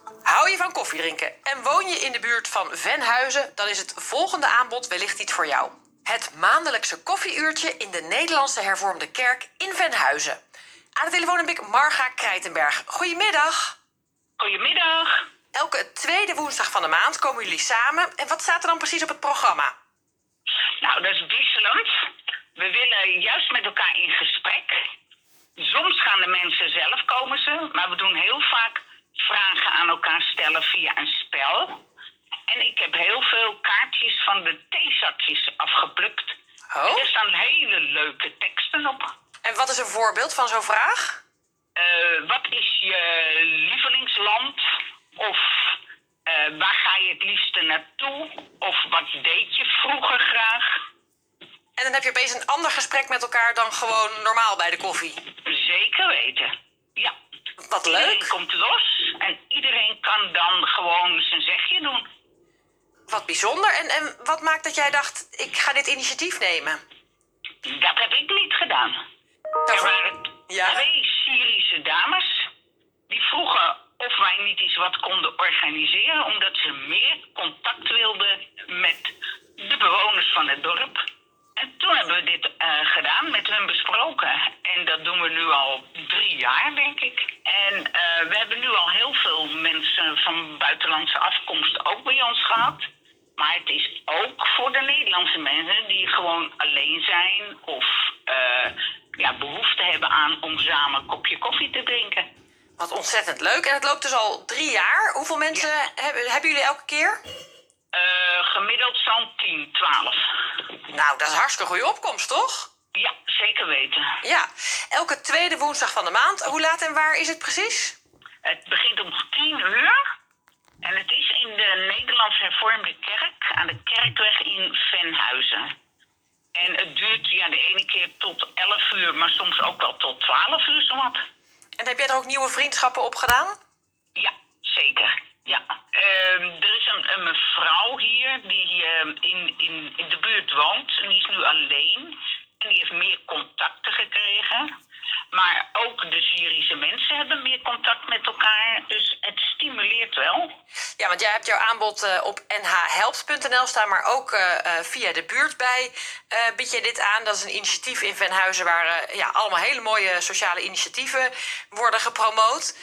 Hou je van koffie drinken en woon je in de buurt van Venhuizen, dan is het volgende aanbod wellicht iets voor jou. Het maandelijkse koffieuurtje in de Nederlandse Hervormde Kerk in Venhuizen. Aan de telefoon heb ik Marga Krijtenberg. Goedemiddag. Goedemiddag. Elke tweede woensdag van de maand komen jullie samen. En wat staat er dan precies op het programma? Nou, dat is wisselend. We willen juist met elkaar in gesprek. Soms gaan de mensen zelf komen ze, maar we doen heel vaak vragen aan elkaar stellen via een spel. En ik heb heel veel kaartjes van de theezakjes afgeplukt. Oh. En er staan hele leuke teksten op. En wat is een voorbeeld van zo'n vraag? Wat is je lievelingsland? Of waar ga je het liefste naartoe? Of wat deed je vroeger graag? En dan heb je opeens een ander gesprek met elkaar dan gewoon normaal bij de koffie. Zeker weten, ja. Wat leuk. Iedereen komt los en iedereen kan dan gewoon zijn zegje doen. Wat bijzonder. En wat maakt dat jij dacht, ik ga dit initiatief nemen? Dat heb ik niet gedaan. Er waren twee Syrische dames die vroegen of wij niet eens wat konden organiseren, omdat ze meer contact wilden met de bewoners van het dorp. En toen hebben we dit gedaan, met hun besproken. En dat doen we nu al 3 jaar, denk ik. En we hebben nu al heel veel mensen van buitenlandse afkomst ook bij ons gehad. Maar het is ook voor de Nederlandse mensen die gewoon alleen zijn of behoefte hebben aan om samen een kopje koffie te drinken. Wat ontzettend leuk. En het loopt dus al 3 jaar. Hoeveel mensen hebben jullie elke keer? Gemiddeld zo'n 10, 12. Nou, dat is hartstikke goede opkomst, toch? Ja, zeker weten. Ja. Elke tweede woensdag van de maand. Hoe laat en waar is het precies? Het begint om 10 uur. En het is in de Nederlandse Hervormde Kerk aan de Kerkweg in Venhuizen. En het duurt de ene keer tot 11 uur, maar soms ook wel tot 12 uur zowat. En heb jij er ook nieuwe vriendschappen op gedaan? Ja, zeker. Ja. Er is een mevrouw hier die in de buurt woont. En die is nu alleen. En die heeft meer contacten gekregen. Maar ook de Syrische mensen hebben meer contact met elkaar. Dus het stimuleert wel. Ja, want jij hebt jouw aanbod op nhhelpt.nl staan, maar ook via de buurt bij bied je dit aan. Dat is een initiatief in Venhuizen waar allemaal hele mooie sociale initiatieven worden gepromoot.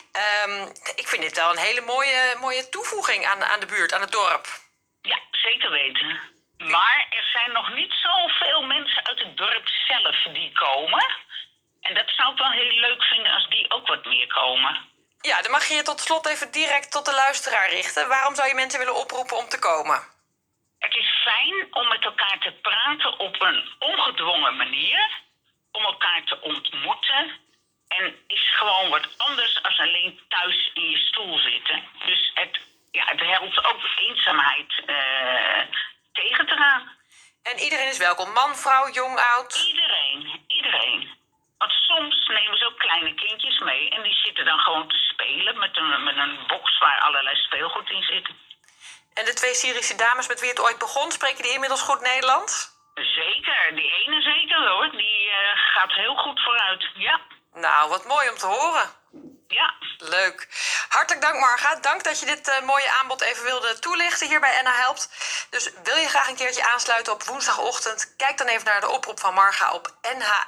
Ik vind dit wel een hele mooie toevoeging aan de buurt, aan het dorp. Ja, zeker weten. Maar er zijn nog niet zoveel mensen uit het dorp zelf die komen. En dat zou ik wel heel leuk vinden als die ook wat meer komen. Ja, dan mag je je tot slot even direct tot de luisteraar richten. Waarom zou je mensen willen oproepen om te komen? Het is fijn om met elkaar te praten op een ongedwongen manier. Om elkaar te ontmoeten. En is gewoon wat anders als alleen thuis in je stoel zitten. Dus het helpt ook eenzaamheid tegen te gaan. En iedereen is welkom. Man, vrouw, jong, oud. Iedereen. Want soms nemen ze ook kleine kindjes mee. En die zitten dan gewoon te spelen met een box waar allerlei speelgoed in zit. En de 2 Syrische dames met wie het ooit begon, spreken die inmiddels goed Nederlands? Zeker, die ene zeker hoor. Die gaat heel goed vooruit, ja. Nou, wat mooi om te horen. Ja. Leuk. Hartelijk dank, Marga. Dank dat je dit mooie aanbod even wilde toelichten hier bij NH Helpt. Dus wil je graag een keertje aansluiten op woensdagochtend? Kijk dan even naar de oproep van Marga op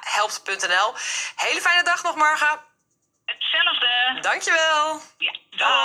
nhhelpt.nl. Hele fijne dag nog, Marga. Hetzelfde. Dankjewel. Ja, dag.